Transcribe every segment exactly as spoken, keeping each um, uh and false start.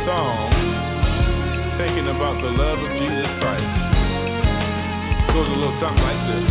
song thinking about the love of Jesus Christ. It goes a little something like this.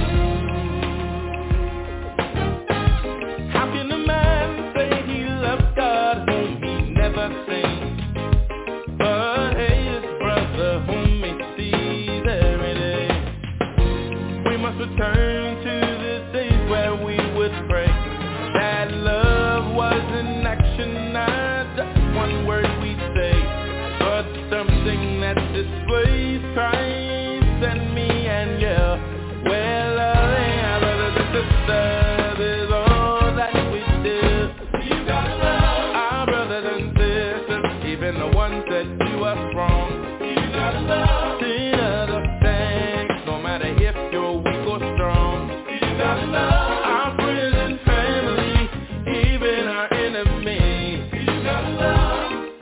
How can a man say he loves God whom he never seen, but hate his brother whom he sees every day? We must return to the days where we would pray that love was in action, not just one word we say, but something that displays Christ and me and you. Well, loving our brothers and sisters is all that we do. You gotta love our brothers and sisters, even the ones that do us wrong. You gotta love the other things, no matter if you're weak or strong. You gotta love our friends and family, even our enemies. You gotta love.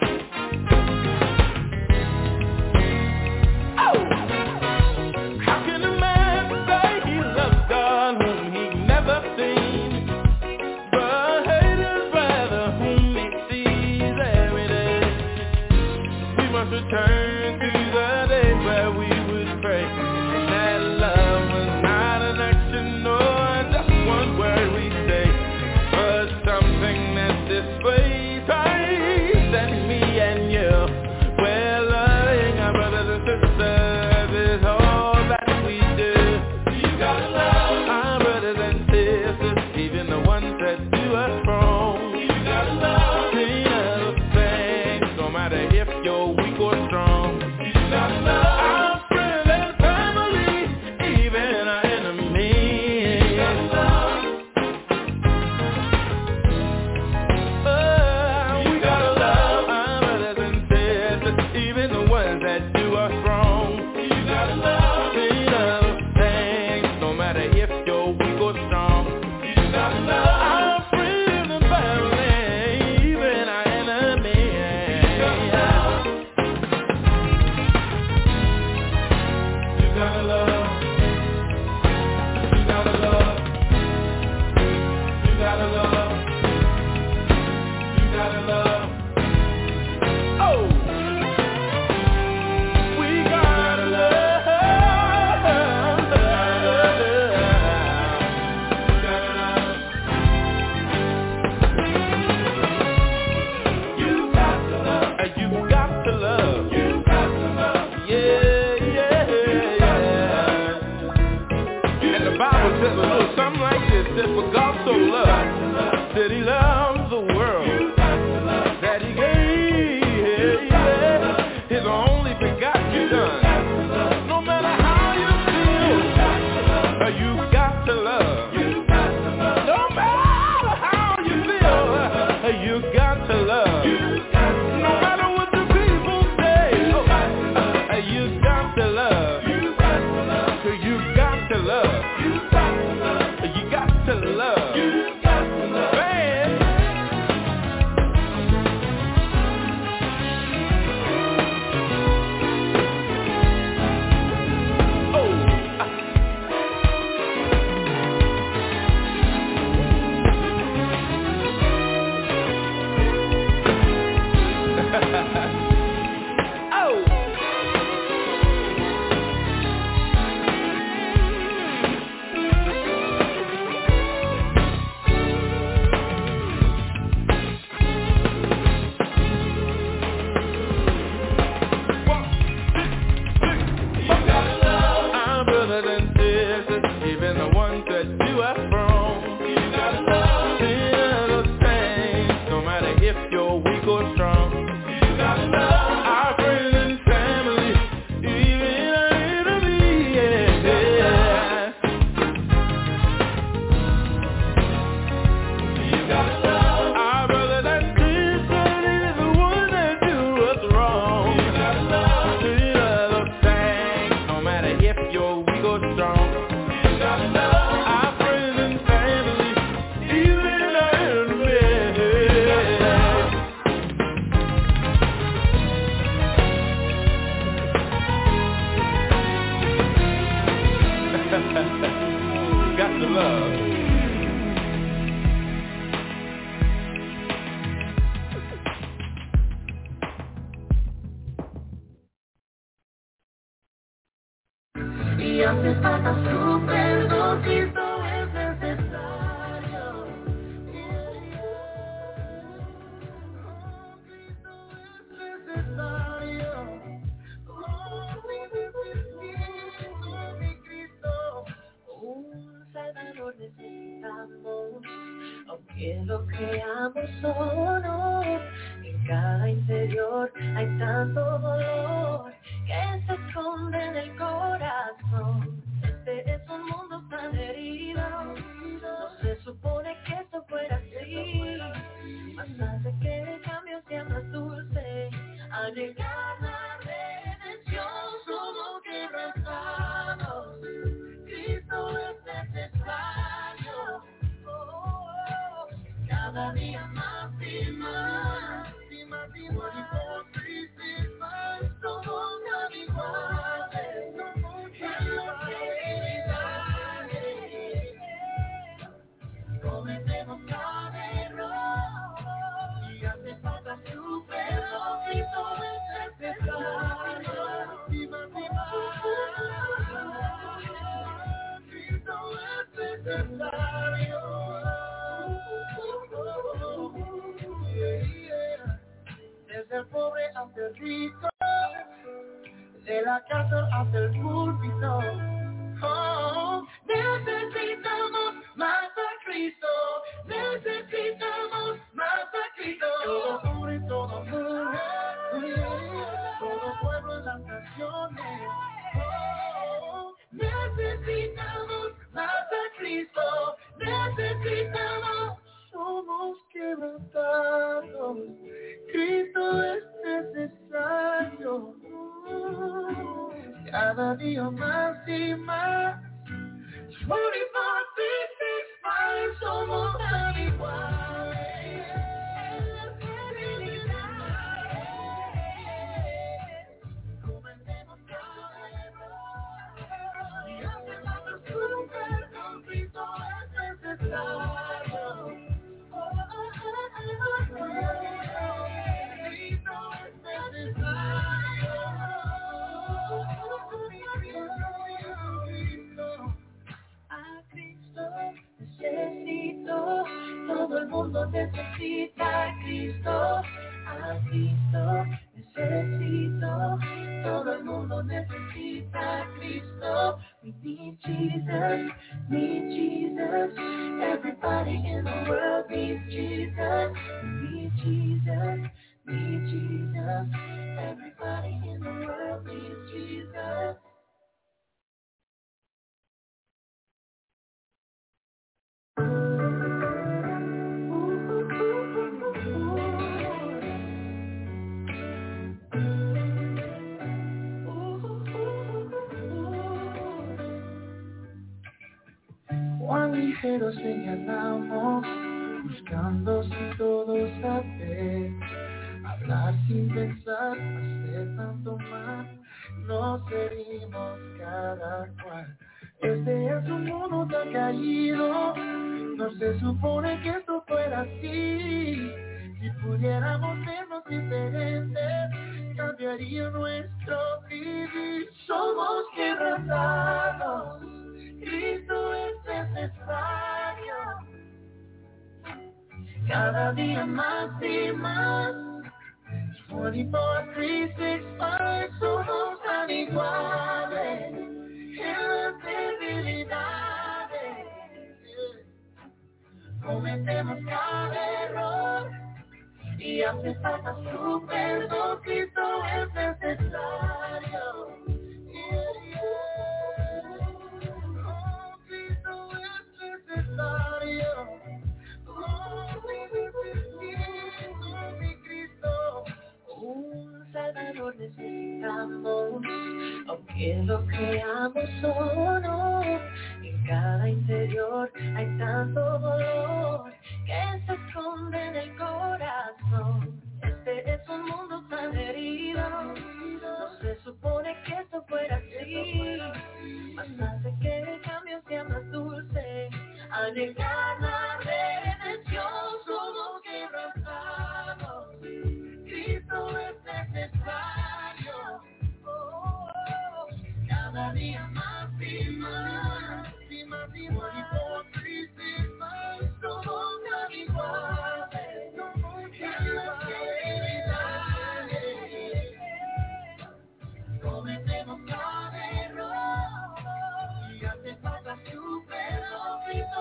Oh! How can a man say he loves God whom he never seen, but hate his brother whom he sees every day? We must return to the days where we would pray that love was not an action or just one word we say, but something that displays Christ and me and you. Well, loving our brothers and sisters is all that we do. You gotta love our brothers and sisters, even the ones that do us wrong. You gotta love the other things, no matter if you're weak or strong. You gotta love our friends and family, even our enemies. You gotta love. Oh, we gotta love our brothers and sisters, even the ones that do us wrong. You gotta love the other things, no matter if you're weak or strong. You gotta love our friends and family, even our enemies. You gotta love. You gotta love. You gotta love. You gotta love. You gotta love. Oh! We gotta love. You gotta love. You got to love. You got to love. Yeah, yeah, yeah. And the Bible says a little something like this, that for God so loved, that he loves the world, that he gave his only begotten son. No matter how you feel, uh, you got to love. No matter how you feel, uh, you got to love. No matter what the people say, oh, uh, you got to love. You got to love. You got to love. Man. Oh. Oh. You gotta love our brothers and sisters, even the ones that do us wrong. You gotta love the other things, no matter if you're weak or strong. You gotta love our friends and family, even our enemies. Yeah. You gotta love our brothers and sisters, even the ones that do us wrong. You gotta love the other things, no matter if you're weak or strong. You gotta love our friends and family, even our enemies. Got to love. Salvador necesitamos, aunque lo creamos o no. En cada interior hay tanto dolor que se esconde en el corazón. Este es un mundo tan herido, no se supone que esto fuera así. Más hace que el cambio sea más dulce. Al llegar la redención somos quebrantados. Cristo es necesario. Oh, oh, cada día más y más, y más y más. Por crisis más somos tan iguales. Somos en las debilidades. Cometemos cada error y hace falta su perdón. Cristo es necesario. Y más y más. Cristo es necesario. Desde el pobre hasta el rico, de la cárcel hasta el púlpito. Oh, necesitamos más a Cristo, necesitamos más a Cristo. Todo hombre, todo mujer, todo pueblo en las naciones. Oh, necesitamos más a Cristo, necesitamos. Somos quebrantados, Cristo es necesario. Cada día más y más. veinticuatro, trescientos sesenta y cinco somos tan iguales. En las debilidades cometemos cada error y hace falta su perdón. Cristo es necesario. Oh, oh, oh, oh, oh, oh. Cristo es necesario. A Cristo necesito, todo el mundo necesita a Cristo. A Cristo necesito, todo el mundo necesita a Cristo. We need Jesus, need Jesus. Everybody in the world needs Jesus. We need Jesus, need Jesus. Everybody in the world needs Jesus. Cuán ligero señalamos, buscando sin todo saber, hablar sin pensar, hacer tanto mal, nos herimos cada cual. Este es un mundo tan caído, no se supone que esto fuera así. Si pudiéramos vernos diferentes, cambiaría nuestro vivir. Somos quebrantados, Cristo es necesario. Cada día más y más. veinticuatro, trescientos sesenta y cinco somos tan iguales. En las debilidades cometemos cada error y hace falta su perdón. Cristo es necesario. Yeah, yeah. Oh, Cristo es necesario. Oh, necesito mi Cristo. Un Salvador necesitamos, aunque lo creamos o no. En cada interior hay tanto dolor que se esconde en el corazón. Este es un mundo tan herido, no se supone que esto fuera así. Más hace que el cambio sea más dulce. Al llegar la redención somos quebrantados. Cristo es necesario. Oh, oh, cada día más y más. Y más y más. Y por crisis más somos tan iguales. Somos en las debilidades cometemos cada error y hace falta su perdón.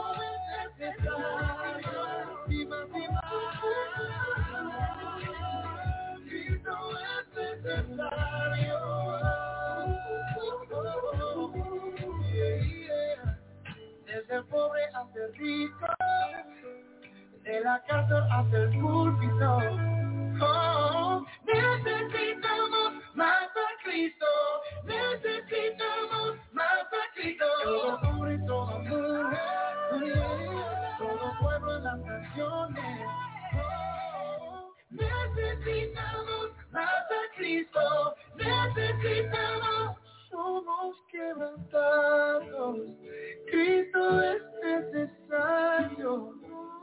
el rico, de la casa hasta el púlpito. Oh, necesitamos más a Cristo, necesitamos más a Cristo. Todo hombre y toda mujer, todo pueblo en las naciones. Oh, necesitamos más a Cristo, necesitamos. Somos quebrantados, Cristo es necesario.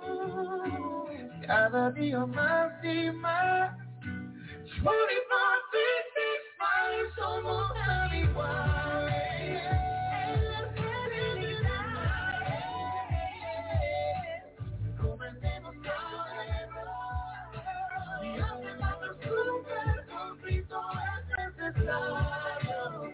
Cada día más y más. veinticuatro, trescientos sesenta y cinco somos tan iguales. Comencemos a y hacemos el super con Cristo es necesario.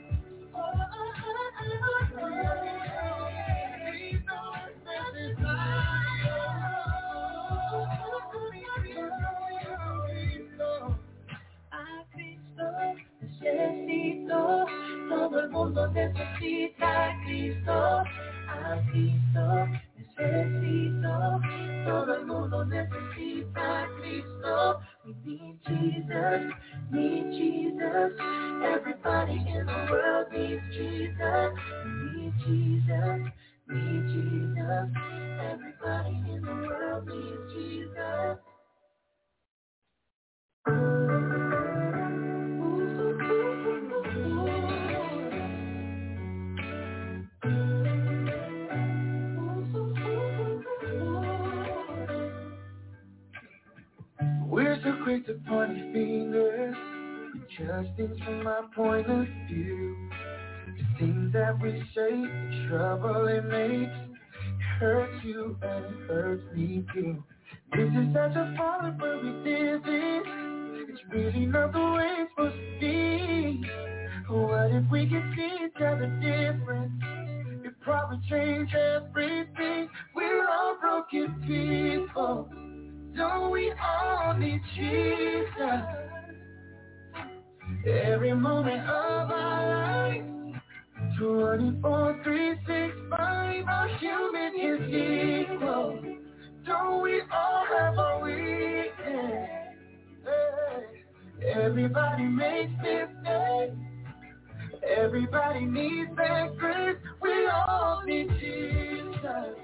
A Cristo necesito, todo el mundo necesita a Cristo. A Cristo necesito, todo el mundo necesita a Cristo. We need Jesus, need Jesus. Everybody in the world needs Jesus. We need Jesus, need Jesus. Everybody in the world needs Jesus. We're so quick to point fingers, judge things from our point of view. The things that we say, the trouble it makes, it hurts you and it hurts me too. This is such a fallen but we did this. It's really not the way it's supposed to be. What if we could see each other different? It probably change everything. We're all broken people. Don't we all need Jesus? Every moment of our life, twenty-four, three, six, five, our human is equal. Don't we all have a weekend? Hey. Everybody makes mistakes. Everybody needs that grace. We all need Jesus.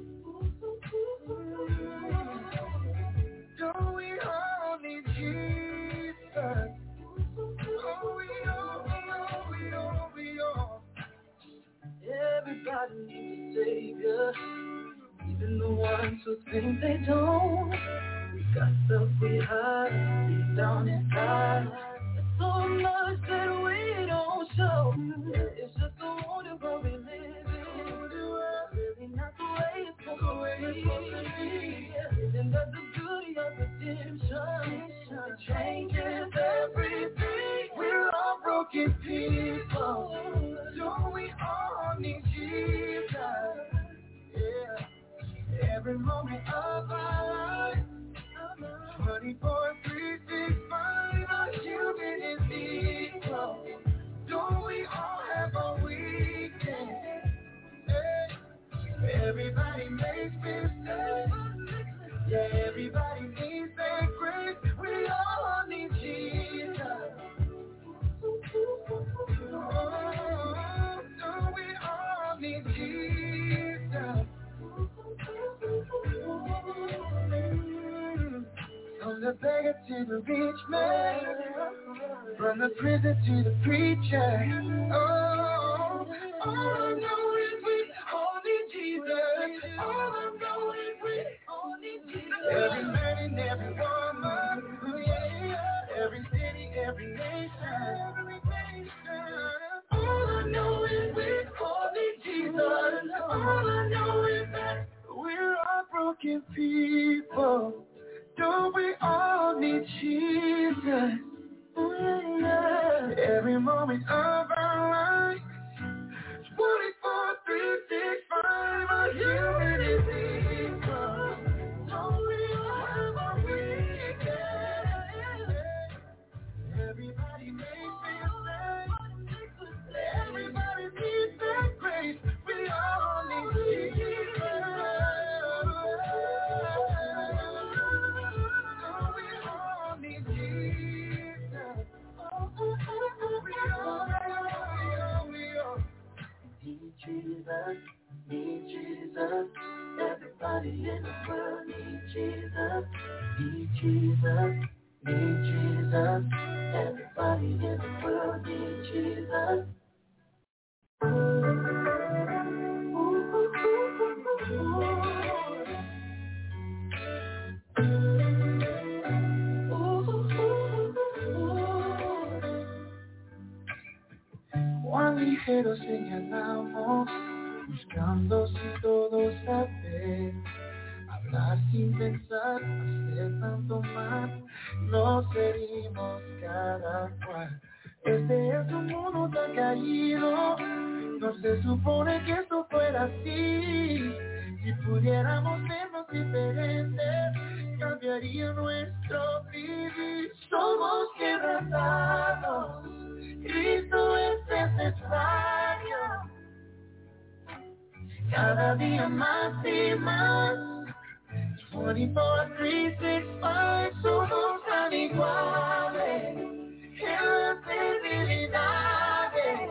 Don't we all need Jesus? Oh, we all, we all, we all, we all. Everybody needs a Savior, even the ones who think they don't. We got stuff we hide deep down inside. There's so much that we don't show. It's just a wonder where we live in. Really not the way it's supposed to be. Isn't that the beauty of redemption? It changes everything. We're all broken people. Don't we all need Jesus? Yeah. Every moment of our life, twenty-four, three, six, five, our human is equal. Don't we all have a weekend? Hey. Everybody makes mistakes. Yeah, everybody needs that grace. We all need Jesus. Oh, don't we all need Jesus? From the beggar to the rich man, from the prison to the preacher. Oh, all I know is we all need Jesus. All I know is we all need Jesus. Every man and every woman, oh yeah, every city, every nation, every nation. All I know is we all need Jesus. All I know is that we're all broken people. Don't we all need Jesus? Oh, yeah. Every moment of our life, twenty-four, three, six, five, our human is equal. Don't we all have a weekend? Everybody makes mistakes. Everybody needs that grace. We all need Jesus. Everybody in the world needs Jesus, need Jesus, need Jesus. Everybody in the world needs Jesus. Ooh, ooh, ooh, ooh, ooh. Juan ligero señalamos, buscando sin todo saber, hablar sin pensar, hacer tanto mal, nos herimos cada cual. Este es un mundo tan caído, no se supone que esto fuera así. Si pudiéramos sernos diferentes, cambiaría nuestro vivir. Somos quebrantados, Cristo es necesario. Cada día más y más, veinticuatro, tres, seis, cinco, somos tan iguales en las debilidades.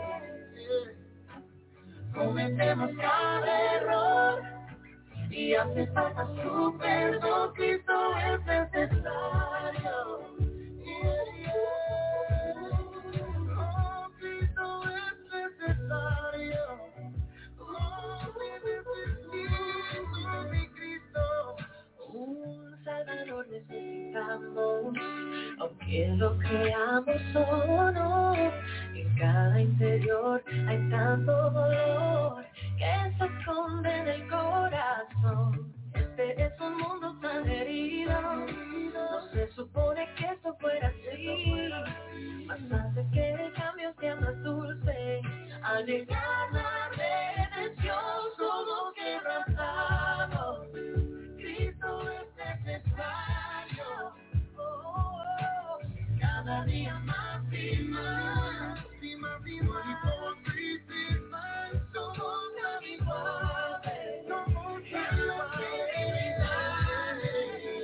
Cometemos cada error y hace falta su perdón. Cristo es necesario. Yeah, yeah. Oh, Cristo es necesario. Oh, necesito mi Cristo. Un Salvador necesitamos, aunque lo creamos o no. En cada interior hay tanto dolor que se esconde en el corazón. Este es un mundo tan herido, no se supone que esto fuera así. Más hace que el cambio sea más dulce, al llegar la redención somos quebrantados. Cristo es necesario. Oh, oh, cada día más y más, y más y más, y por crisis más, somos tan iguales, somos tan iguales.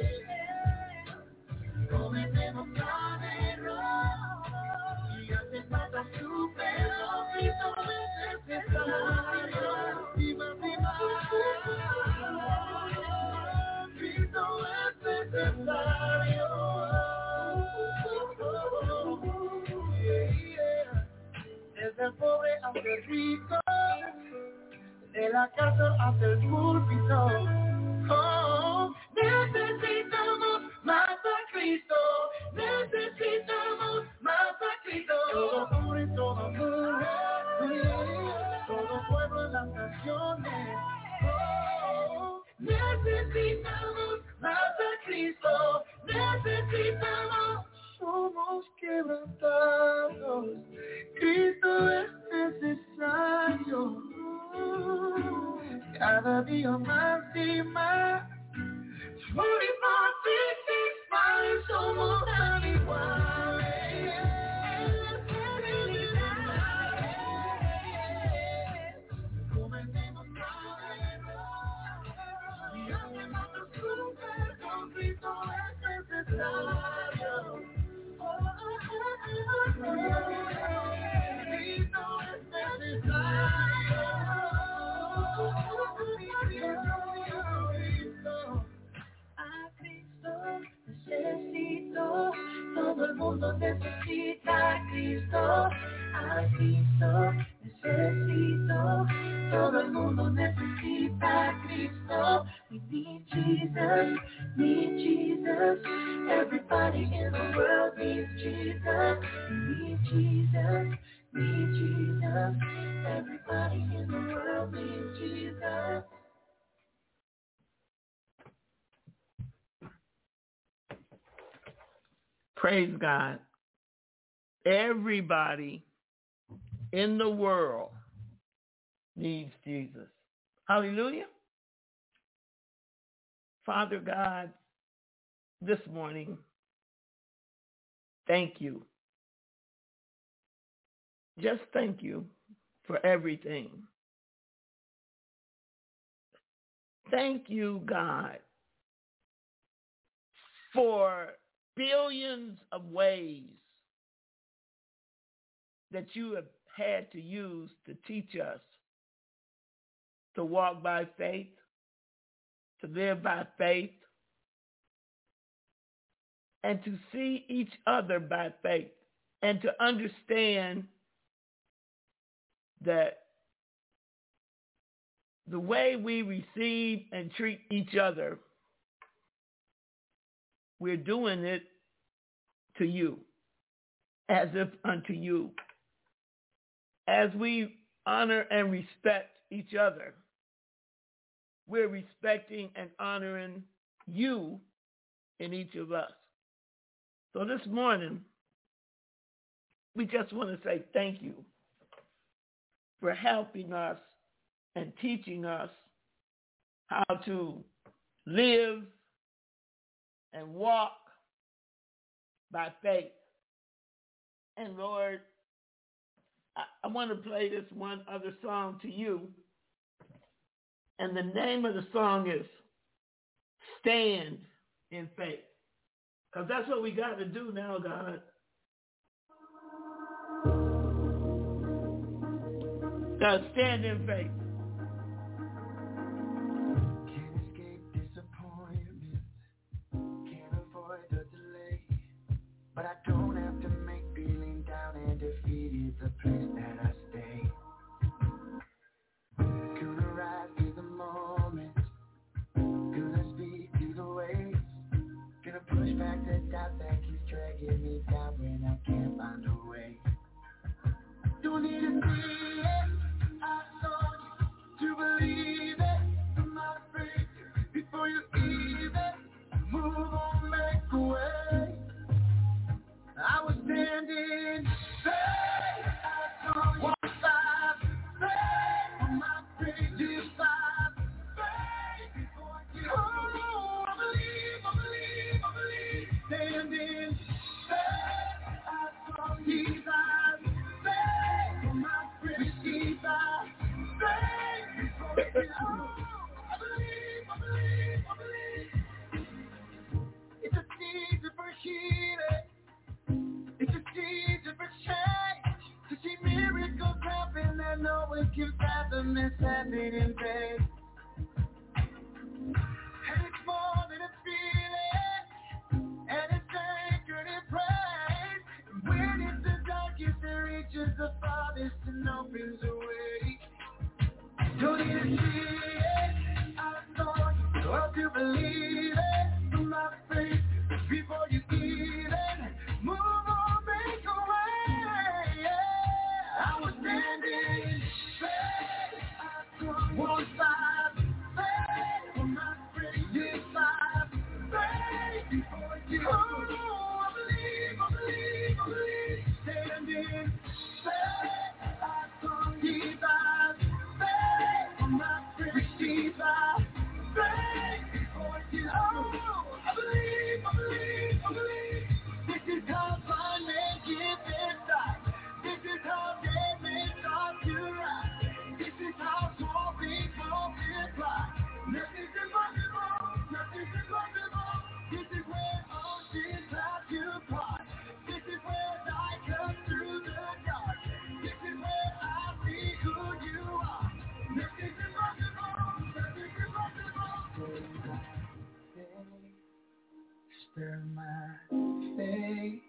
Cometemos cada error y hace falta su perdón. Cristo es necesario. Y más y más, Cristo es necesario. Desde el pobre hasta el rico, de la cárcel hasta el púlpito. Oh, necesitamos más a Cristo, necesitamos más a Cristo. Todo hombre, toda mujer, todo pueblo en las naciones. Oh, necesitamos más a Cristo, necesitamos. Somos quebrantados, Cristo es necesario. Cada día más y más, veinticuatro, treinta, más somos tan iguales. Cometemos cada error y hacemos su perdón. Cristo es necesario. A Cristo necesito, todo el mundo necesita a Cristo. A Cristo necesito, todo el mundo necesita a Cristo. We need Jesus, need Jesus. Everybody in the world needs Jesus. We need Jesus, need Jesus. Everybody in the world needs Jesus. Praise God. Everybody in the world needs Jesus. Hallelujah. Father God, this morning, thank you. Just thank you for everything. Thank you, God, for billions of ways that you have had to use to teach us to walk by faith, to live by faith, and to see each other by faith, and to understand that the way we receive and treat each other, we're doing it to you, as if unto you. As we honor and respect each other, we're respecting and honoring you in each of us. So this morning, we just want to say thank you for helping us and teaching us how to live and walk by faith. And Lord, I, I want to play this one other song to you. And the name of the song is Stand in Faith. Because that's what we got to do now, God. God, stand in faith. Can't escape disappointment, can't avoid the delay, but I don't have to make feeling down and defeated the place that I stay. Gonna rise to the moment, gonna speak to the waves, gonna push back the doubt that keeps dragging me down when I can't find a way. Don't need to see it, I saw you to believe it. I'm not afraid before you even move on, make away. I was standing faith, I saw you five, faith on my crazy side, faith before you. Oh, I believe, I believe, I believe. Standing faith, I saw you five, faith on my crazy side, faith before you. Oh, I believe, I believe, I believe. It's a season for healing. It's a season for change. To see miracles happen that no one can fathom is happening in vain. And it's more than a feeling, and it's anchored in praise. And when it's the darkest, it reaches the farthest and opens a way. Don't need to see it, I saw you, or to believe it. I'm not afraid before you even move on, make a way. Yeah. I was standing faith, I saw one side, faith on my crazy side, faith before you. Oh, I believe, I believe, I believe. Standing faith, I saw you side, faith on my crazy side, faith before you. Oh, I believe, I believe, I believe. This is how blind men get their sight. This is how dead men start to rise. This is how tall people reply. Nothing's impossible, nothing's impossible. This is where oceans have to part. This is where light comes through the dark. This is where I see who you are. Nothing's impossible, nothing's impossible. Stir my faith.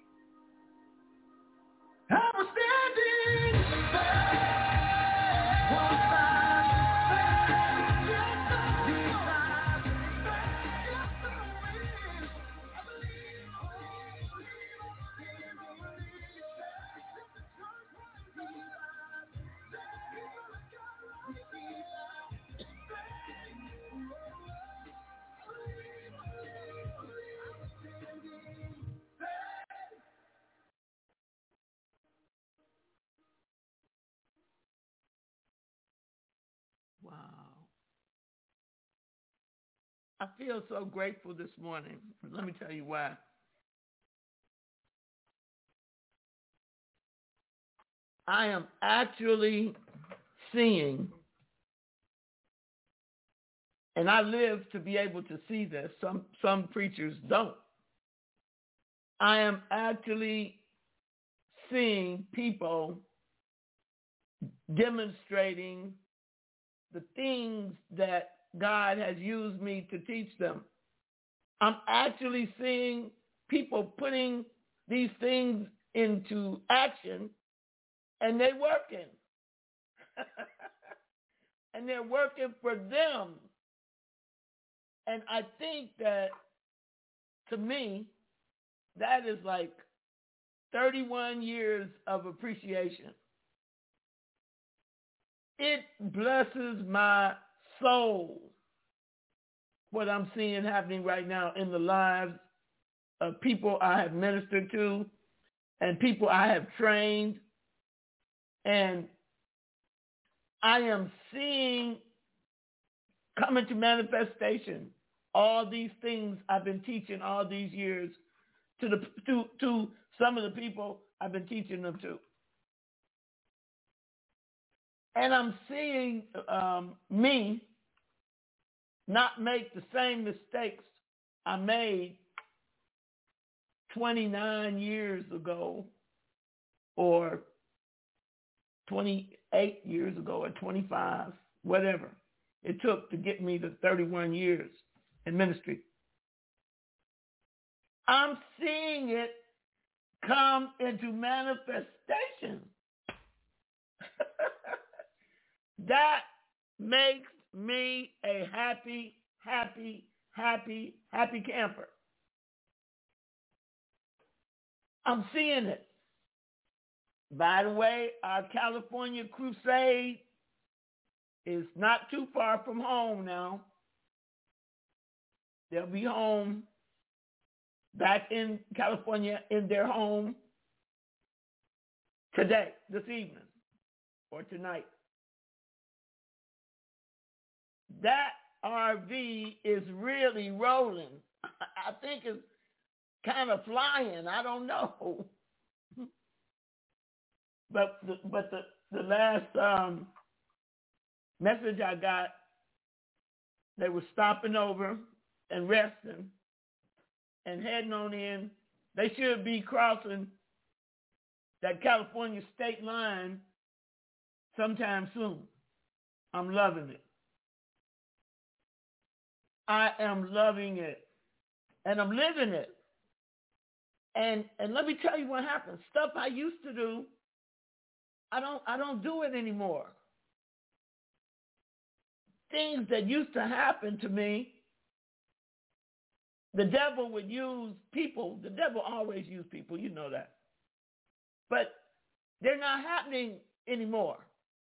I was standing faith. One side, faith. Just on the side, faith. Just on the wind. I believe, I believe, I believe, I believe. Just the church right beside. Let people of God right beside. Faith. I believe, I believe, I believe. I was standing faith. Wow. I feel so grateful this morning. Let me tell you why. I am actually seeing, and I live to be able to see this. Some some preachers don't. I am actually seeing people demonstrating the things that God has used me to teach them. I'm actually seeing people putting these things into action, and they're working. And they're working for them. And I think that, to me, that is like thirty-one years of appreciation. It blesses my soul what I'm seeing happening right now in the lives of people I have ministered to and people I have trained. And I am seeing come into manifestation all these things I've been teaching all these years to the to to some of the people I've been teaching them to. And I'm seeing um, me not make the same mistakes I made twenty-nine years ago or twenty-eight years ago or twenty-five, whatever it took to get me to thirty-one years in ministry. I'm seeing it come into manifestation. That makes me a happy, happy, happy, happy camper. I'm seeing it. By the way, our California crusade is not too far from home now. They'll be home, back in California, in their home today, this evening, or tonight. That R V is really rolling. I think it's kind of flying. I don't know. But the, but the, the last um, message I got, they were stopping over and resting and heading on in. They should be crossing that California state line sometime soon. I'm loving it. I am loving it. And I'm living it. And and let me tell you what happens. Stuff I used to do, I don't I don't do it anymore. Things that used to happen to me, the devil would use people. The devil always uses people, you know that. But they're not happening anymore.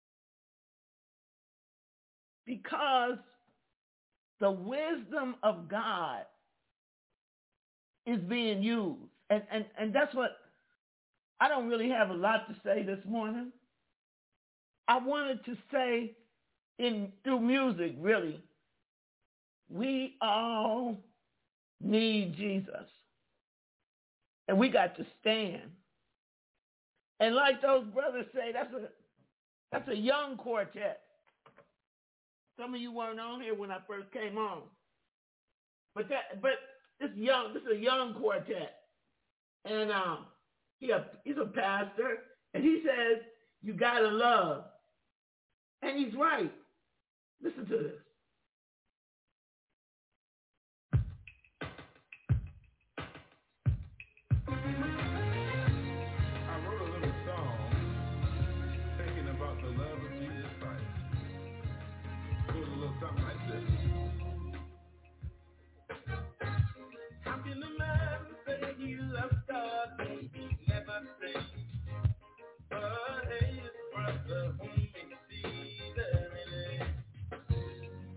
Because the wisdom of God is being used. And, and, and that's what, I don't really have a lot to say this morning. I wanted to say in through music, really, we all need Jesus. And we got to stand. And like those brothers say, that's a that's a young quartet. Some of you weren't on here when I first came on. But that but it's young, this is a young quartet. And um he a, he's a pastor, and he says, you gotta love. And he's right. Listen to this. Something like this. How can a man say he loves God when he never sings? But his brother whom he sees every day.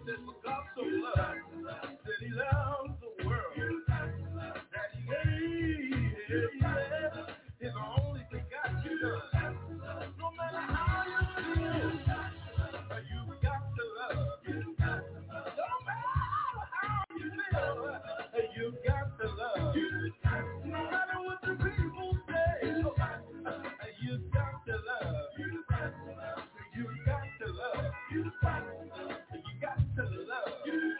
said, for God so loved, that he loves the world, that he gave his only begotten Son. No matter how you feel, you got to love. No matter how you feel, you got to love. No matter what the people say, you got to love. You got to love. You got to love. You got to love. You got to love.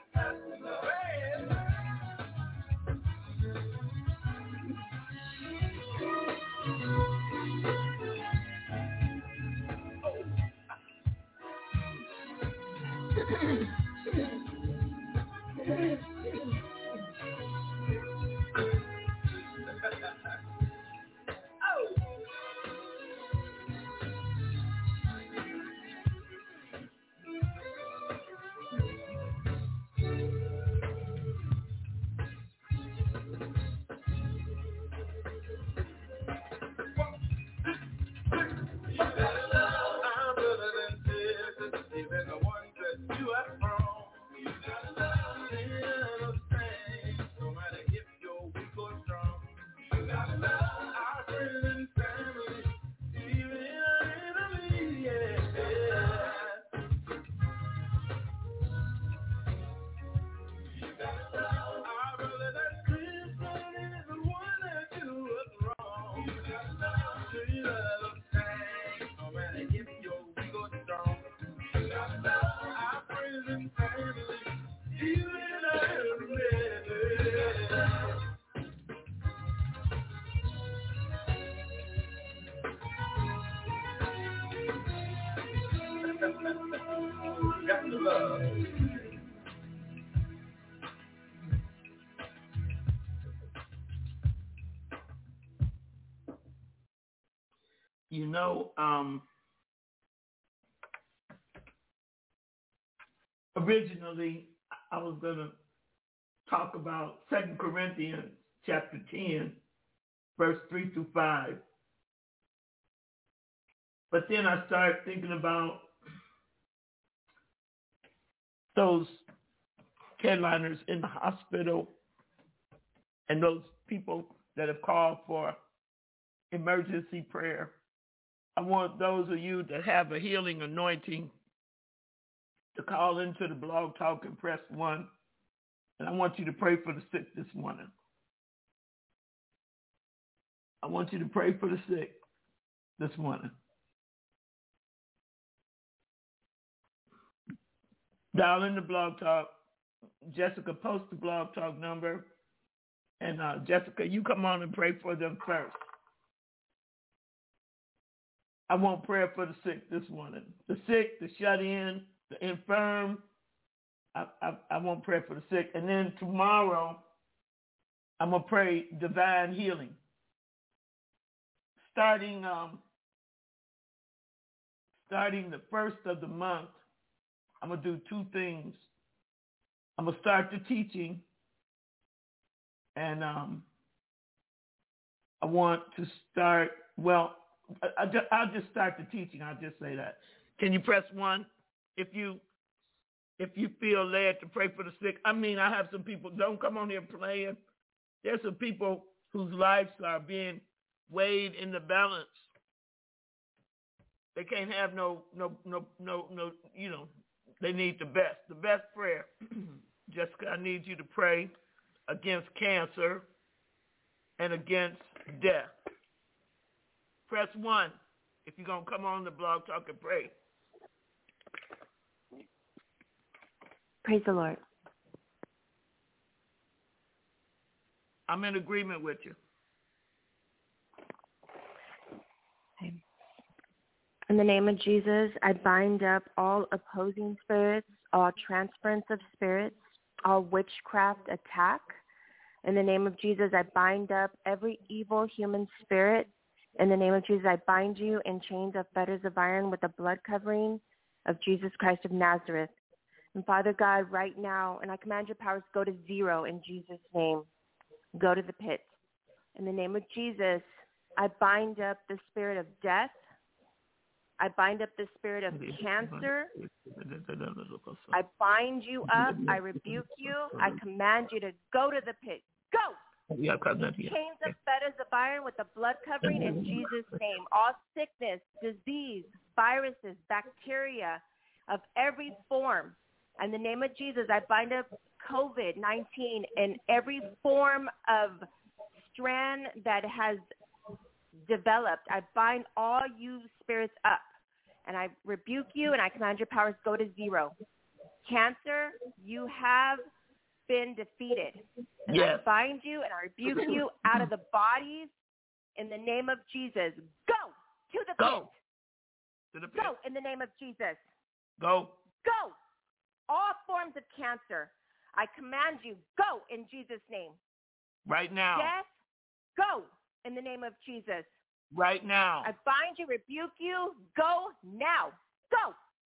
Got to love. You know, um, originally I was going to talk about Second Corinthians chapter ten, verse three through five. But then I started thinking about those headliners in the hospital and those people that have called for emergency prayer. I want those of you that have a healing anointing to call into the Blog Talk and press one. And I want you to pray for the sick this morning. I want you to pray for the sick this morning. Dial in the Blog Talk. Jessica, post the Blog Talk number. And uh, Jessica, you come on and pray for them first. I want prayer for the sick this morning. The sick, the shut in, the infirm. I, I, I want prayer for the sick. And then tomorrow, I'm going to pray divine healing. Starting, um, starting the first of the month, I'm going to do two things. I'm going to start the teaching, and um, I want to start, well, I, I just, I'll just start the teaching. I'll just say that. Can you press one if you if you feel led to pray for the sick? I mean, I have some people, don't come on here playing. There's some people whose lives are being weighed in the balance. They can't have no, no, no, no, no, you know, they need the best, the best prayer. Jessica, I need you to pray against cancer and against death. Press one if you're going to come on the Blog Talk and pray. Praise the Lord. I'm in agreement with you. In the name of Jesus, I bind up all opposing spirits, all transference of spirits, all witchcraft attack. In the name of Jesus, I bind up every evil human spirit. In the name of Jesus, I bind you in chains of fetters of iron with the blood covering of Jesus Christ of Nazareth. And Father God, right now, and I command your powers go to zero in Jesus' name. Go to the pit. In the name of Jesus, I bind up the spirit of death. I bind up the spirit of cancer. I bind you up. I rebuke you. I command you to go to the pit. Go! Chains of fetters of iron with the blood covering in Jesus' name. All sickness, disease, viruses, bacteria of every form. In the name of Jesus, I bind up COVID nineteen and every form of strand that has developed. I bind all you spirits up, and I rebuke you, and I command your powers go to zero. Cancer, you have been defeated. And yes. I bind you, and I rebuke you out of the bodies in the name of Jesus. Go to the go. pit. To the pit. Go in the name of Jesus. Go. Go. All forms of cancer, I command you, go in Jesus' name. Right now. Death, go in the name of Jesus. Right now. I bind you, rebuke you, go now. Go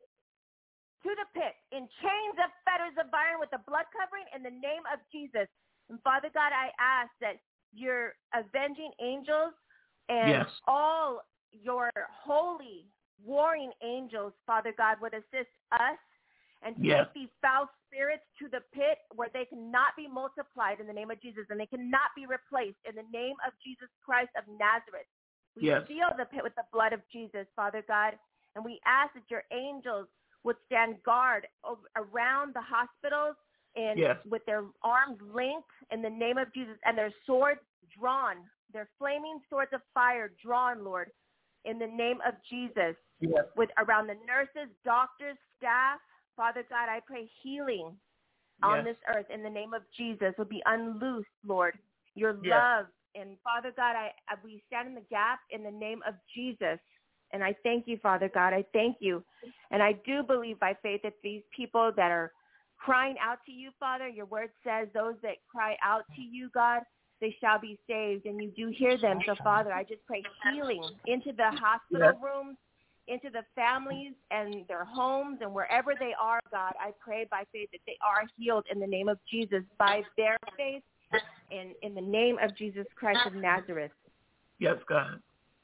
to the pit in chains of fetters of iron with the blood covering in the name of Jesus. And Father God, I ask that your avenging angels and yes. all your holy warring angels, Father God, would assist us and yes. take these foul spirits to the pit where they cannot be multiplied in the name of Jesus and they cannot be replaced in the name of Jesus Christ of Nazareth. We yes. seal the pit with the blood of Jesus, Father God, and we ask that your angels would stand guard over, around the hospitals and yes. with their arms linked in the name of Jesus and their swords drawn, their flaming swords of fire drawn, Lord, in the name of Jesus, yes. with around the nurses, doctors, staff. Father God, I pray healing on yes. this earth in the name of Jesus will be unloosed, Lord, your yes. love. And Father God, I, I we stand in the gap in the name of Jesus. And I thank you, Father God. I thank you. And I do believe by faith that these people that are crying out to you, Father, your word says those that cry out to you, God, they shall be saved. And you do hear them. So, Father, I just pray healing into the hospital yes. rooms, into the families and their homes and wherever they are, God. I pray by faith that they are healed in the name of Jesus by their faith and in the name of Jesus Christ of Nazareth. Yes, God.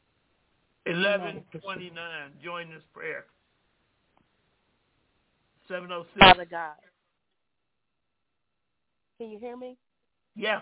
eleven twenty-nine, join this prayer. seven oh six. Father God. Can you hear me? Yeah.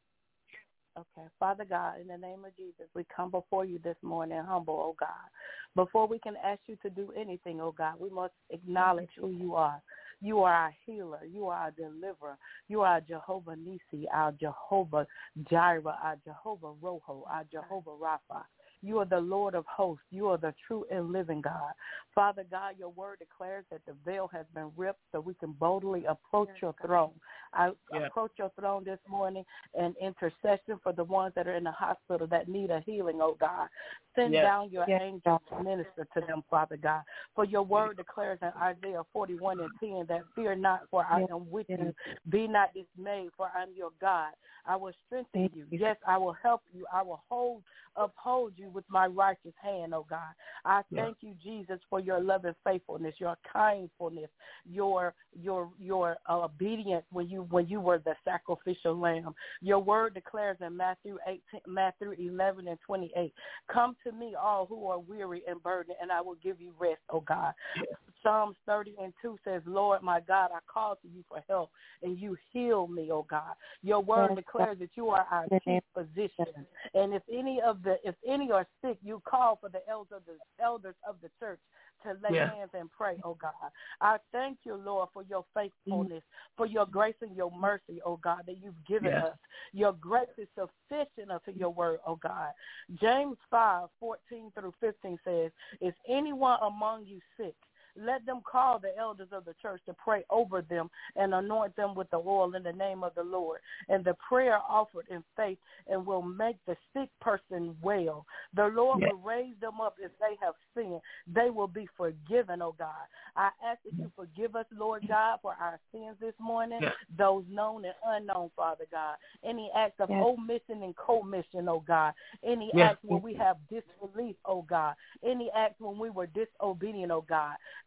Okay. Father God, in the name of Jesus, we come before you this morning humble, oh God. Before we can ask you to do anything, oh God, we must acknowledge who you are. You are our healer. You are our deliverer. You are our Jehovah Nissi, our Jehovah Jireh, our Jehovah Roho, our Jehovah Rapha. You are the Lord of hosts. You are the true and living God. Father God, your word declares that the veil has been ripped so we can boldly approach your throne. I yeah. approach your throne this morning in intercession for the ones that are in the hospital that need a healing, oh God. Send yes. down your yes. angels to minister to them, Father God. For your word declares in Isaiah forty-one and ten that fear not, for I am with you. Be not dismayed, for I am your God. I will strengthen you. Yes, I will help you. I will hold, uphold you with my righteous hand, oh God. I thank yeah. you, Jesus, for your love and faithfulness, your kindfulness, your your your uh, obedience when you when you were the sacrificial lamb. Your word declares in Matthew eighteen, Matthew eleven and twenty-eight, come to me all who are weary and burdened, and I will give you rest, oh God. Yeah. Psalms thirty and two says, Lord, my God, I call to you for help, and you heal me, oh God. Your word yes. declares that you are our chief physician, and if any of the if any are sick, you call for the elders of the, elders of the church to lay yeah. hands and pray, oh God. I thank you, Lord, for your faithfulness, for your grace and your mercy, oh God, that you've given yeah. us. Your grace is sufficient unto your word, oh God. James five, fourteen through fifteen says, is anyone among you sick? Let them call the elders of the church to pray over them and anoint them with the oil in the name of the Lord. And the prayer offered in faith and will make the sick person well. The Lord yes. will raise them up if they have sinned. They will be forgiven, oh God. I ask that you forgive us, Lord God, for our sins this morning, yes. those known and unknown, Father God. Any acts of yes. omission and commission, oh God. Any yes. acts when we have disbelief, oh God. Any acts when we were disobedient, oh God.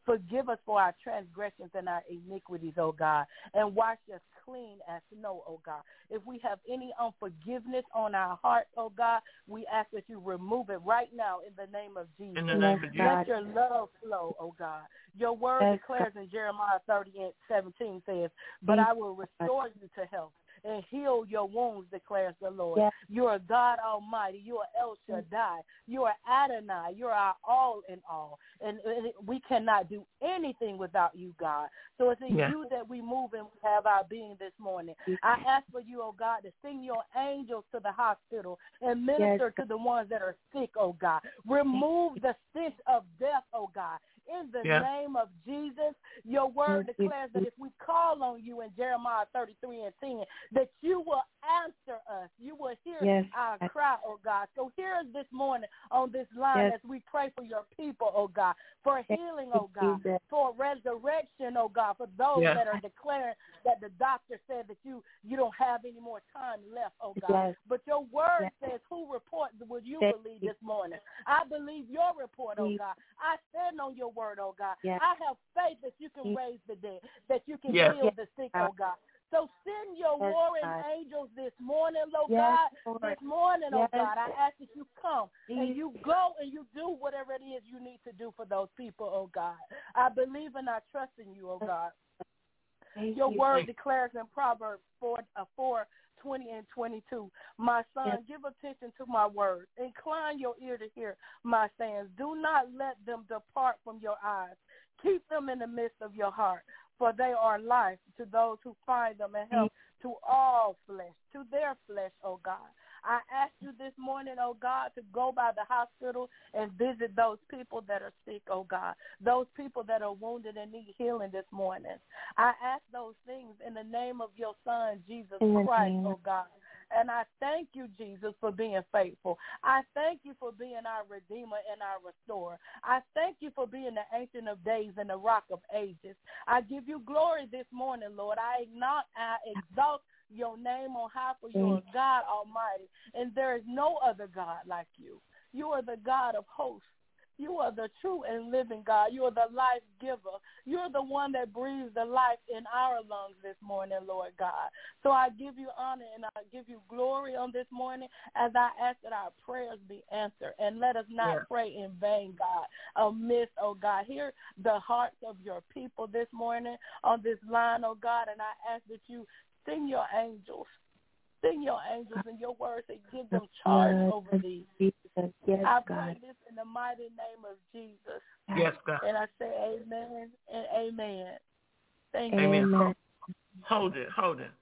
Forgive us for our transgressions and our iniquities, oh God, and wash us clean as snow, oh God. If we have any unforgiveness on our hearts, oh God, we ask that you remove it right now in the name of Jesus. In the name of Jesus. Let your love flow, oh God. Your word Yes, declares in Jeremiah thirty and seventeen says, but I will restore you to health and heal your wounds, declares the Lord. Yes. You are God Almighty. You are El Shaddai. You are Adonai. You are our all in all. And, and we cannot do anything without you, God. So it's in Yeah. you that we move and have our being this morning. I ask for you, oh God, to send your angels to the hospital and minister Yes. to the ones that are sick, oh God. Remove the stench of death, oh God. In the Yeah. name of Jesus, your word Thank you. declares that if we call on you in Jeremiah thirty-three and ten, that you will answer us. You will hear Yes. our cry, oh God. So hear us this morning on this line Yes. as we pray for your people, oh God, for healing, oh God, Jesus. for resurrection, oh God, for those Yeah. that are declaring that the doctor said that you, you don't have any more time left, oh God. Yes. But your word Yes. says, who report would you Thank believe you. this morning? I believe your report, oh Please. God. I stand on your word, oh God. Yes. I have faith that you can Yes. raise the dead, that you can Yes. heal the sick, oh God. So send your Yes, warring God. angels this morning, Lord Yes, God. Lord. This morning, oh Yes. God, I ask that you come and Please. you go and you do whatever it is you need to do for those people, oh God. I believe and I trust in you, oh God. Thank Your you. word declares in Proverbs four, uh, four twenty and twenty-two, my son, Yes. give attention to my words. Incline your ear to hear my sayings. Do not let them depart from your eyes. Keep them in the midst of your heart, for they are life to those who find them and health to all flesh, to their flesh, oh God. I ask you this morning, oh God, to go by the hospital and visit those people that are sick, oh God, those people that are wounded and need healing this morning. I ask those things in the name of your son, Jesus In the Christ, name. oh God. And I thank you, Jesus, for being faithful. I thank you for being our Redeemer and our Restorer. I thank you for being the Ancient of Days and the Rock of Ages. I give you glory this morning, Lord. I acknowledge, I exalt your name on high, for you are God Almighty, and there is no other God like you. You are the God of hosts. You are the true and living God. You are the life giver. You are the one that breathes the life in our lungs this morning, Lord God. So I give you honor and I give you glory on this morning as I ask that our prayers be answered. And let us not Yeah. pray in vain, God. Amiss, oh God. Hear the hearts of your people this morning on this line, oh God, and I ask that you send your angels. Send your angels in your words and give them charge over these. Jesus. Yes, I God. pray this in the mighty name of Jesus. Yes, God. And I say amen and amen. Thank you. Amen. Amen. Hold, hold it, hold it.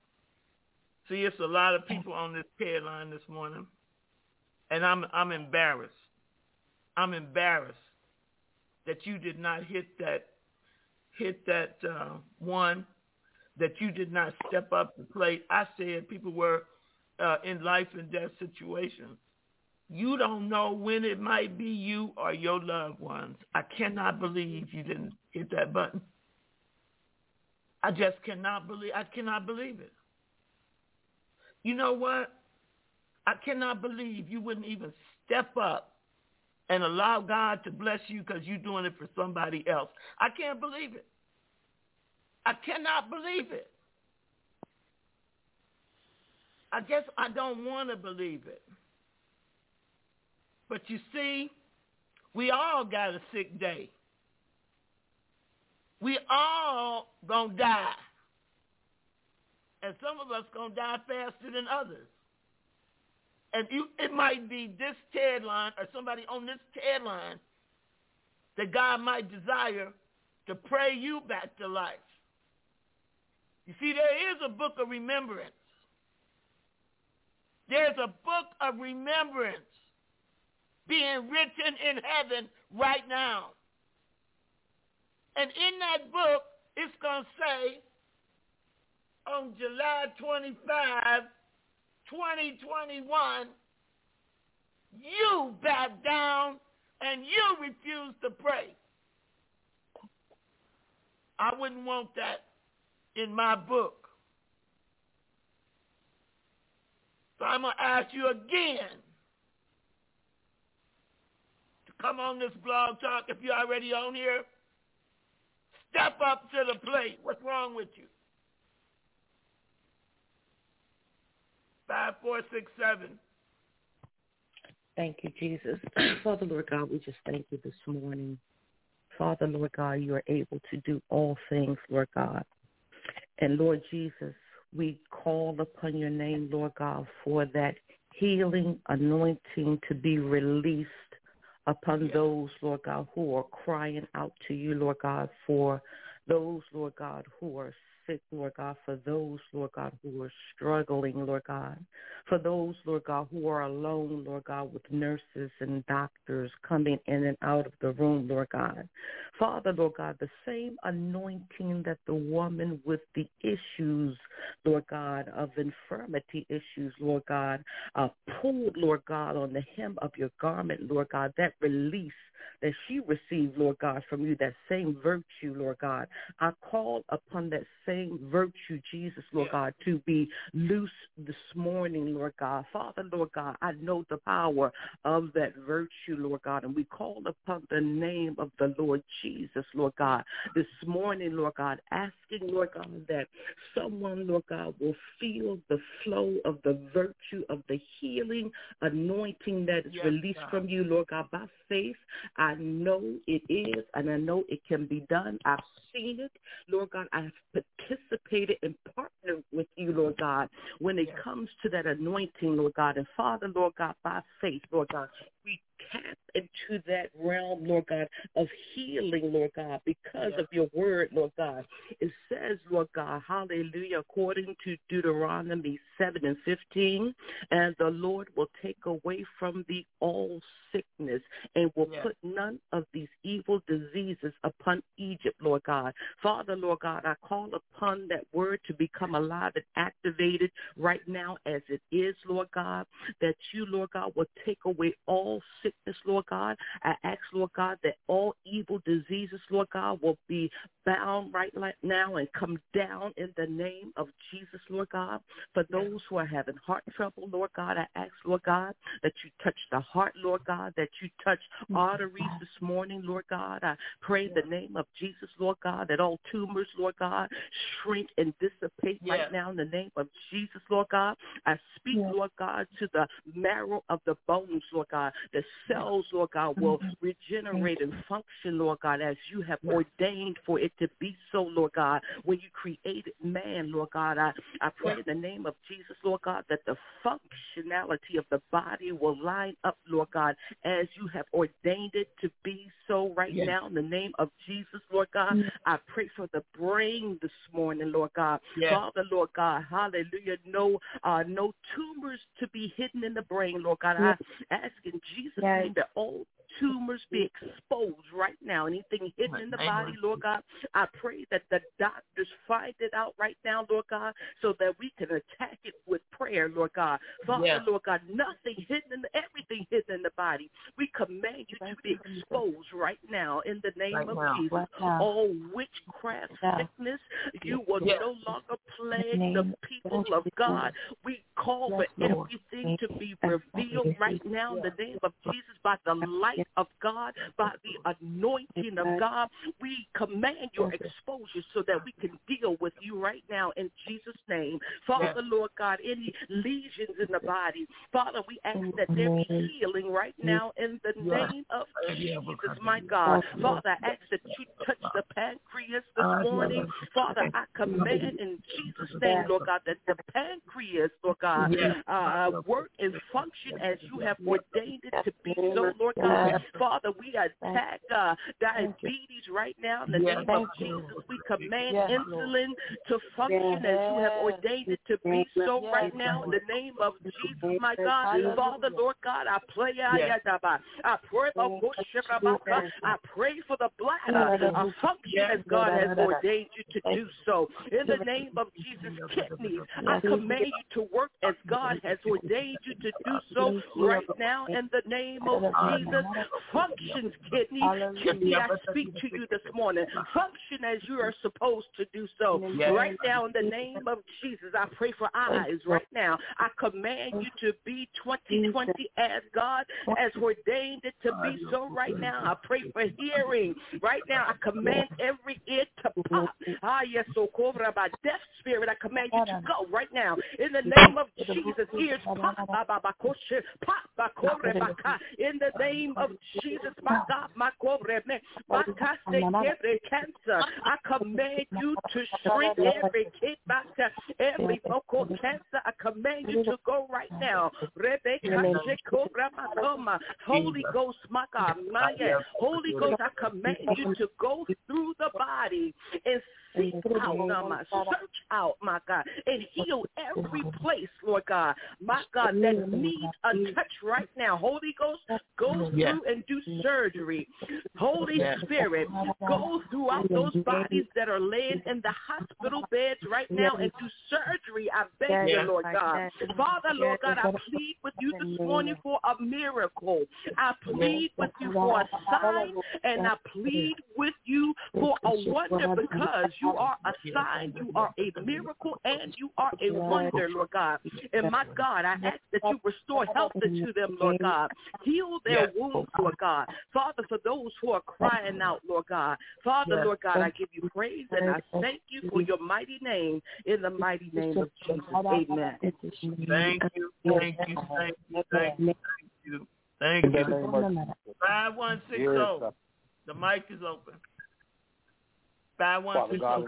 See, it's a lot of people on this prayer line this morning, and I'm I'm embarrassed. I'm embarrassed that you did not hit that hit that uh, one, that you did not step up to plate. I said people were uh, in life and death situations. You don't know when it might be you or your loved ones. I cannot believe you didn't hit that button. I just cannot believe, I cannot believe it. You know what? I cannot believe you wouldn't even step up and allow God to bless you because you're doing it for somebody else. I can't believe it. I cannot believe it. I guess I don't want to believe it. But you see, we all got a sick day. We all gonna die. And some of us gonna die faster than others. And you, it might be this Ted line or somebody on this Ted line that God might desire to pray you back to life. You see, there is a book of remembrance. There's a book of remembrance being written in heaven right now. And in that book, it's going to say, on July twenty-fifth, twenty twenty-one, you back down and you refuse to pray. I wouldn't want that in my book. So I'm going to ask you again to come on this blog talk if you're already on here. Step up to the plate. What's wrong with you? Five, four, six, seven. Thank you, Jesus. Father, Lord God, we just thank you this morning. Father, Lord God, you are able to do all things, Lord God. And Lord Jesus, we call upon your name, Lord God, for that healing anointing to be released upon Yes. those, Lord God, who are crying out to you, Lord God, for those, Lord God, who are sick, Lord God, for those, Lord God, who are struggling, Lord God, for those, Lord God, who are alone, Lord God, with nurses and doctors coming in and out of the room, Lord God. Father, Lord God, the same anointing that the woman with the issues, Lord God, of infirmity issues, Lord God, uh, pulled, Lord God, on the hem of your garment, Lord God, that release that she received, Lord God, from you, that same virtue, Lord God. I call upon that same virtue, Jesus, Lord Yeah. God, to be loose this morning, Lord God. Father, Lord God, I know the power of that virtue, Lord God, and we call upon the name of the Lord Jesus, Lord God, this morning, Lord God, asking, Lord God, that someone, Lord God, will feel the flow of the virtue of the healing anointing that is Yes, released God. from you, Lord God, by faith. I know it is, and I know it can be done. I've seen it. Lord God, I've participated and partnered with you, Lord God, when it Yes. comes to that anointing, Lord God. And Father, Lord God, by faith, Lord God, we tap into that realm, Lord God, of healing, Lord God, because Yes. of your word, Lord God. It says, Lord God, hallelujah, according to Deuteronomy seven and fifteen, and the Lord will take away from thee all sickness and will Yes. put none of these evil diseases upon Egypt, Lord God. Father, Lord God, I call upon that word to become alive and activated right now as it is, Lord God, that you, Lord God, will take away all sickness, Lord God. I ask, Lord God, that all evil diseases, Lord God, will be bound right now and come down in the name of Jesus, Lord God. For those who are having heart trouble, Lord God, I ask, Lord God, that you touch the heart, Lord God, that you touch arteries this morning, Lord God. I pray in the name of Jesus, Lord God, that all tumors, Lord God, shrink and dissipate Yes. right now in the name of Jesus, Lord God. I speak, Yes. Lord God, to the marrow of the bones, Lord God. The cells, Lord God, will regenerate and function, Lord God, as you have Yes. ordained for it to be so, Lord God. When you created man, Lord God, I, I pray Yes. in the name of Jesus, Lord God, that the functionality of the body will line up, Lord God, as you have ordained it to be so right Yes. now in the name of Jesus, Lord God. I pray for the brain this morning, Lord God. Yes. Father, Lord God, hallelujah, no uh, no tumors to be hidden in the brain, Lord God. I ask in Jesus' Yes. name that all tumors be exposed right now. Anything hidden in the body, Lord God, I pray that the doctors find it out right now, Lord God, so that we can attack it with prayer, Lord God. Father, Yes. Lord God, nothing hidden, in the, everything hidden in the body. We command you to be exposed right now in the name Right of now. Jesus. Right now. All witchcraft Yeah. sickness, you will Yes. no longer plague In the the name people of of God. We call Yes, for Lord. everything to be revealed right now in the name of Jesus by the light of God, by the anointing of God. We command your exposure so that we can deal with you right now in Jesus' name. Father, Yes. Lord God, any lesions in the body, Father, we ask that there be healing right now in the Yes. name of Yes. Jesus, my God. Father, I ask that you touch the pancreas this morning. Father, I command in Jesus' name, Lord God, that the pancreas, Lord God, Yes. uh, work and function as you have ordained it to be so, Lord God. Father, we attack uh, diabetes right now in the Yes. name of Thank you. Jesus. We command Yes, insulin to function as you have ordained it to be so right now in the name of Jesus, my God. Hallelujah. Father, Lord God, I pray, Yes. I pray, I pray for the bladder, a function as God has ordained you to do so. In the name of Jesus, kidneys, I command you to work as God has ordained you to do so right now in the name of Jesus. Functions, kidney. Kidney, I speak to you this morning. Function as you are supposed to do so. Right now in the name of Jesus, I pray for eyes right now. I command you to be twenty twenty as God has ordained it to be so right now. I pray for hearing. Right now, I command every ear to pop. Ah, yes, so cobra by deaf spirit. I command you to go right now. In the name of Jesus, ears pop. Pop. In the name of Jesus, my God, my cobre, my cancer. I command you to shrink every kid back to every vocal cancer. I command you to go right now. Holy Ghost, my God, my Holy Ghost, I command you to go through the body and seek out, now, my search out, my God, and heal every place, Lord God, my God, that needs a touch right now. Holy Ghost, go through and do surgery. Holy Spirit, go throughout those bodies that are laying in the hospital beds right now and do surgery. I beg you, Lord God. Father, Lord God, I plead with you this morning for a miracle. I plead with you for a sign, and I plead with you for a wonder, because you are a sign, you are a miracle, and you are a wonder, Lord God. And my God, I ask that you restore health to them, Lord God. Heal their wounds, Lord God. Father, for those who are crying out, Lord God. Father, Lord God, I give you praise and I thank you for your mighty name, in the mighty name of Jesus. Amen. Thank you, thank you, thank you, thank you, thank you. Thank you. five one six zero. The mic is open. five one six zero.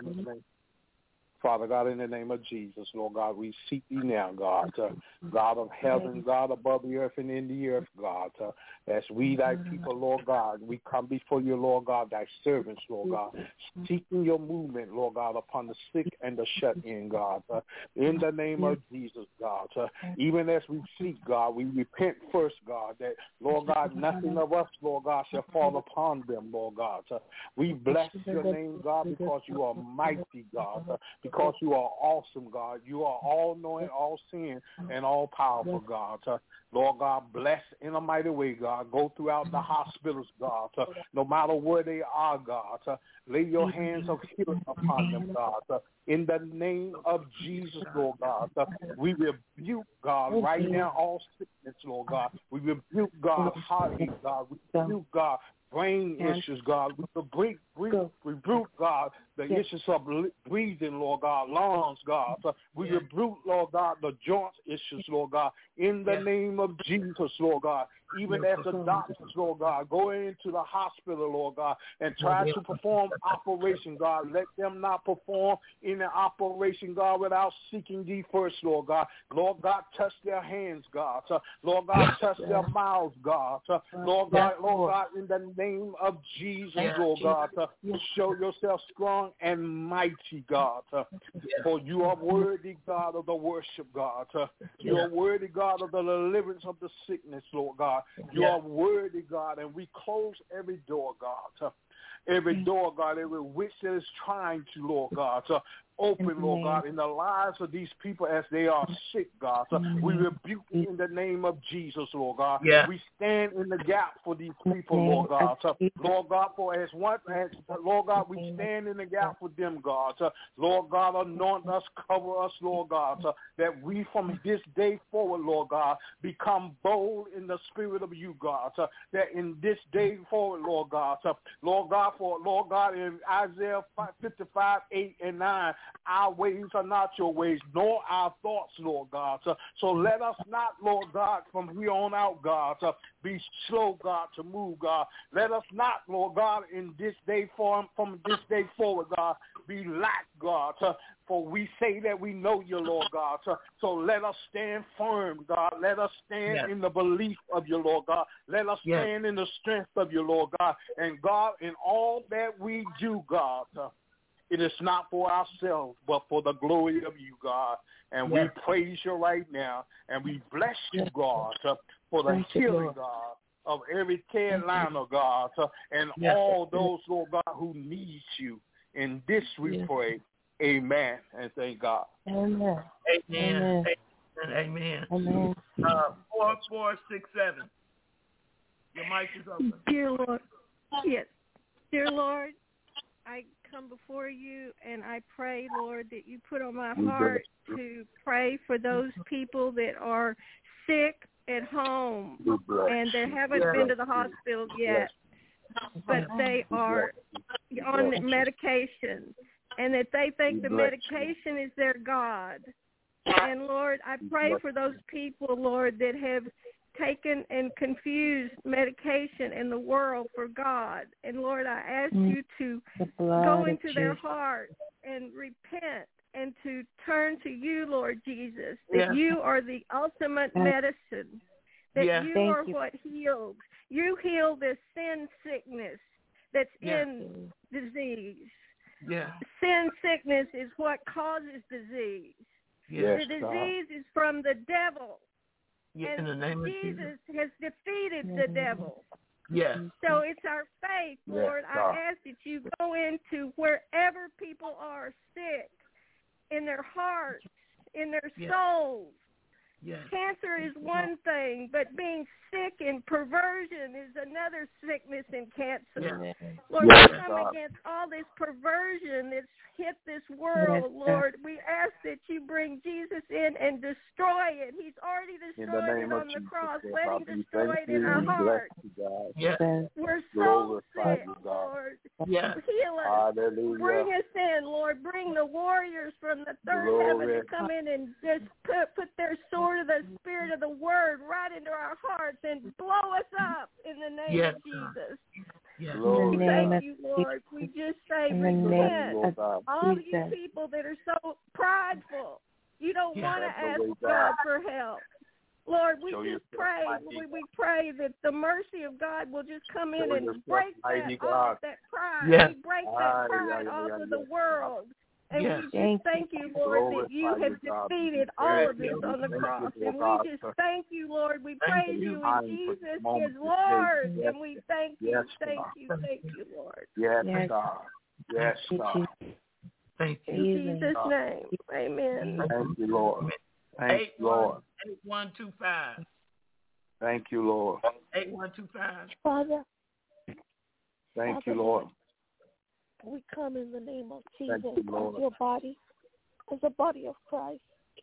Father God, in the name of Jesus, Lord God, we seek thee now, God, uh, God of heaven, God above the earth and in the earth, God. Uh, as we, thy people, Lord God, we come before you, Lord God, thy servants, Lord God, seeking your movement, Lord God, upon the sick and the shut-in, God. Uh, in the name of Jesus, God, uh, even as we seek, God, we repent first, God, that, Lord God, nothing of us, Lord God, shall fall upon them, Lord God. Uh, we bless your name, God, because you are mighty, God, uh, because you are awesome, God. You are all-knowing, all-seeing, and all-powerful, God. Uh, Lord God, bless in a mighty way, God. Go throughout the hospitals, God, uh, no matter where they are, God. Uh, lay your hands of healing upon them, God. Uh, in the name of Jesus, Lord God, uh, we rebuke, God, right now all sickness, Lord God. We rebuke, God, heartache, God. We rebuke, God, brain issues, God. We rebuke, rebuke, God, the issues of breathing, Lord God, lungs, God. Uh, we rebuke, Lord God, the joints issues, Lord God, in the name of Jesus, Lord God. Even as the doctors, Lord God, go into the hospital, Lord God, and try to perform operation, God, let them not perform in the operation, God, without seeking thee first, Lord God. Lord God, touch their hands, God. Uh, Lord God, touch their mouths, God. Uh, Lord God, Lord God, in the name of Jesus, Lord God, uh, show yourself strong and mighty, God. Uh, for you are worthy, God, of the worship, God. Uh, you are worthy, God, of the deliverance of the sickness, Lord God. You are worthy, God, and we close every door, God. Uh, every door, God, every witch that is trying to, Lord God, to open, Lord God, in the lives of these people as they are sick, God. So we rebuke in the name of Jesus, Lord God. Yeah. We stand in the gap for these people, Lord God. So, Lord God, for as one, as, Lord God, we stand in the gap for them, God. So, Lord God, anoint us, cover us, Lord God, so that we from this day forward, Lord God, become bold in the spirit of you, God. So that in this day forward, Lord God, so, Lord God, for Lord God, in Isaiah fifty-five, eight and nine, our ways are not your ways, nor our thoughts, Lord God. So, so let us not, Lord God, from here on out, God, to be slow, God, to move, God. Let us not, Lord God, in this day form, from this day forward, God, be lax, God. To, for we say that we know you, Lord God. So, so let us stand firm, God. Let us stand yes. in the belief of you, Lord God. Let us yes. stand in the strength of you, Lord God. And God, in all that we do, God, uh, it is not for ourselves, but for the glory of you, God. And yes. we praise you right now. And we bless you, God, uh, for the Thank healing, you, God, of every Carolina, God, uh, and yes. all those, Lord God, who need you. In this we yes. pray. Amen. And thank God. Amen. Amen. Amen. And amen. Amen. Uh, four, four, six, seven. Your mic is open. Dear Lord, yes. Dear Lord, I come before you and I pray, Lord, that you put on my heart to pray for those people that are sick at home and that haven't been to the hospital yet, but they are on medication and that they think the medication is their God. And, Lord, I pray for those people, Lord, that have taken and confused medication in the world for God. And, Lord, I ask you to go into their hearts and repent and to turn to you, Lord Jesus, that yeah. you are the ultimate medicine, that yeah. you Thank are you. what heals. You heal this sin sickness that's yeah. in disease. Yeah. Sin sickness is what causes disease. Yes, the disease God. is from the devil. Yeah, and in the name Jesus, of Jesus has defeated the devil. Yes. So it's our faith, Lord. Yes, I ask that you go into wherever people are sick, in their hearts, in their yes. souls. Yes. Cancer is one thing, but being sick and perversion is another sickness in cancer. Yes. Lord, yes, we come God. against all this perversion that's hit this world, yes, Lord. We ask that you bring Jesus in and destroy it. He's already destroyed it on the Jesus, cross. God, Let him we destroy thank it in you, our we bless hearts. you, God. Yes. We're so Glorify sick, you, God. Lord. Yes. Heal us. Hallelujah. Bring us in, Lord. Bring the warriors from the third Glory. heaven to come in and just put, put their sword of the spirit of the word right into our hearts and blow us up in the name yes, of Jesus. Yes. Glory. We In the name thank of you, Lord. We just say In the name repent. Lord God. All Jesus. you people that are so prideful, you don't Yeah. want to Have ask your way, God God. for help. Lord, we Show just yourself pray, mighty, we, God. we pray that the mercy of God will just come in Show and yourself break mighty, that God. off, that pride. Yes. We break Ah, that yeah, pride yeah, off yeah, of the yeah. world. And Yes. we just Thank thank you, Lord, that you Glorify have you, God. defeated We all thank of this you. on the Thank cross. you, And Lord we God. just thank you, Lord. We Thank praise you. you. Time And for this Jesus moment is to Lord. say, And we thank you, yes, thank God. you, thank you, Lord. Yes, Yes. God. Yes, God. Thank In you. Jesus. Jesus' name, amen. Thank you, Lord. Thank Eight you, Lord. one eight one two five. Thank you, Lord. Eight one two five. Father, Thank Father, you, Lord. we come in the name of Thank Jesus you, Lord. as your body, as the body of Christ.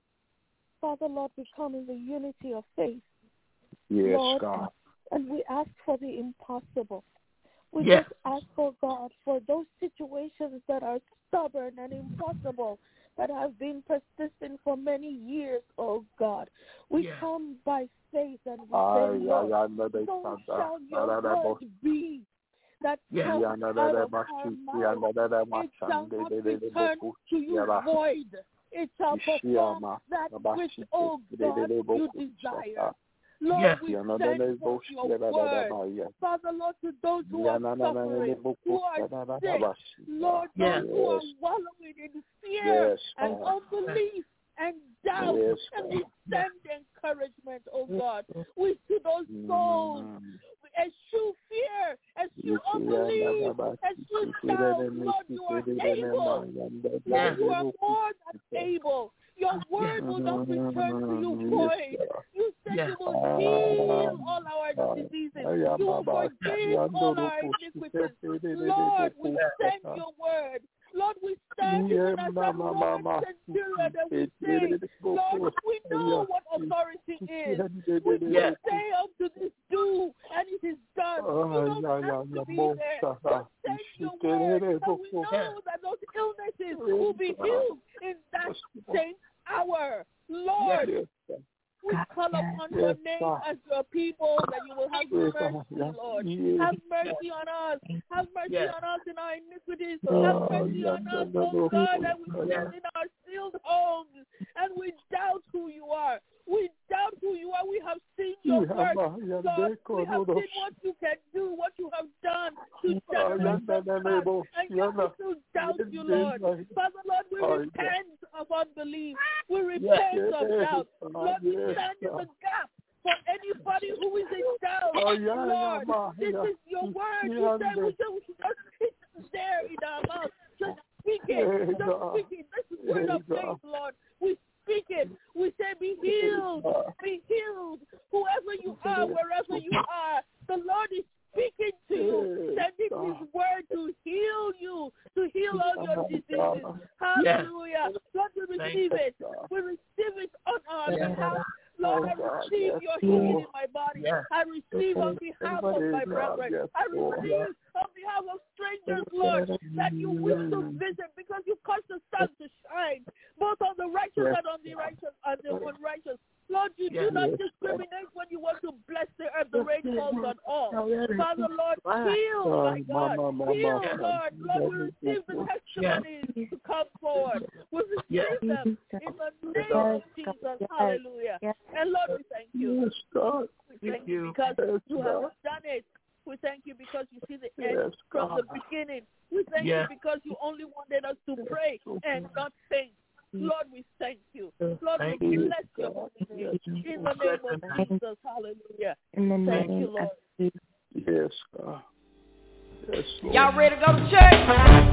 Father, Lord, we come in the unity of faith, Yes, Lord, God. and we ask for the impossible. We Yes. just ask, for God, for those situations that are stubborn and impossible, that have been persistent for many years, oh God. We Yes. come by faith and we Ah, say, yeah, Lord, yeah, no, they so can't, shall uh, your no, no, no, word be that Yes. comes yeah, no, out no, no, of no, our yeah, mouth. no, no, no, no, It shall they- not they- they- they return both- to you yeah, void. It shall perform yeah, that no, which, she- oh they- they- God, they both- you desire. yeah. Lord, Yes. we Yeah, no, no, send no, forth both- your yeah, no, no, no, word. no, yeah. Father, Lord, to those who Yeah, are no, no, no, no, suffering, they both- who yeah, are no, no, no, sick, no, Lord, Yes. those who are Yes. wallowing in fear Yes, and God. unbelief and doubt, Yes, and we God. send encouragement, oh God. We see those souls Mm. eschew fear, eschew You see, unbelief, yeah, no, no, eschew you see, doubt. they- they- Lord, they- you are they- they- they- able. they- they- Lord, you they- are they- more than able. Your word will not return to you void. You said Yes. you will heal all our diseases. You will forgive all our iniquities. Lord, we send your word. Lord, we stand even as that Roman centurion and we say, Lord, we know what authority is. We Yes. say unto this, do, and it is done. You don't have to be there. Just send your word, and we know that those illnesses will be healed in that same hour. Lord, we call upon your name as your people, that you will have mercy, Lord. Have mercy on us. Have mercy Yes. on us in our iniquities. Have mercy on us, oh God, that we sit in our sealed homes and we doubt who you are. We doubt who you are. We have seen your work, Lord. We have seen what you can do, what you have done to generate us back. And yet we still doubt you, Lord. Father, Lord, we repent of unbelief. We repent of doubt. Lord, we stand in the gap for anybody who is in doubt. Lord, this is your word. You said we should just it's there in our mouth. Just speak it. Just speak it. This is word of faith, Lord. We speak it. We say, be healed. Be healed. Whoever you are, wherever you are, the Lord is speaking to you, sending his word to heal you, to heal all your diseases. Hallelujah. Lord, we receive it. We receive it on our behalf. Lord, I receive your healing in my body. I receive on behalf of my brethren. I receive on behalf of strangers, Lord, that you wish to visit because you cause the sun to shine, both on the righteous and on the righteous and the unrighteous. Lord, you do not discriminate when you want to bless the earth. The rain falls on all. Father, Lord, heal, my God. Heal, Lord. Lord, we receive the testimonies to come forward. We receive them in the name of Jesus. Hallelujah. And Lord, we thank you. We thank you because you have done it. We thank you because you see the end from the beginning. We thank you because you only wanted us to pray and not think. Lord, we thank you. Lord, thank we bless you. Your holy name. In the name of Jesus. Hallelujah. In the thank name you, Lord. Yes, God. Yes, Lord. Y'all ready to go to church?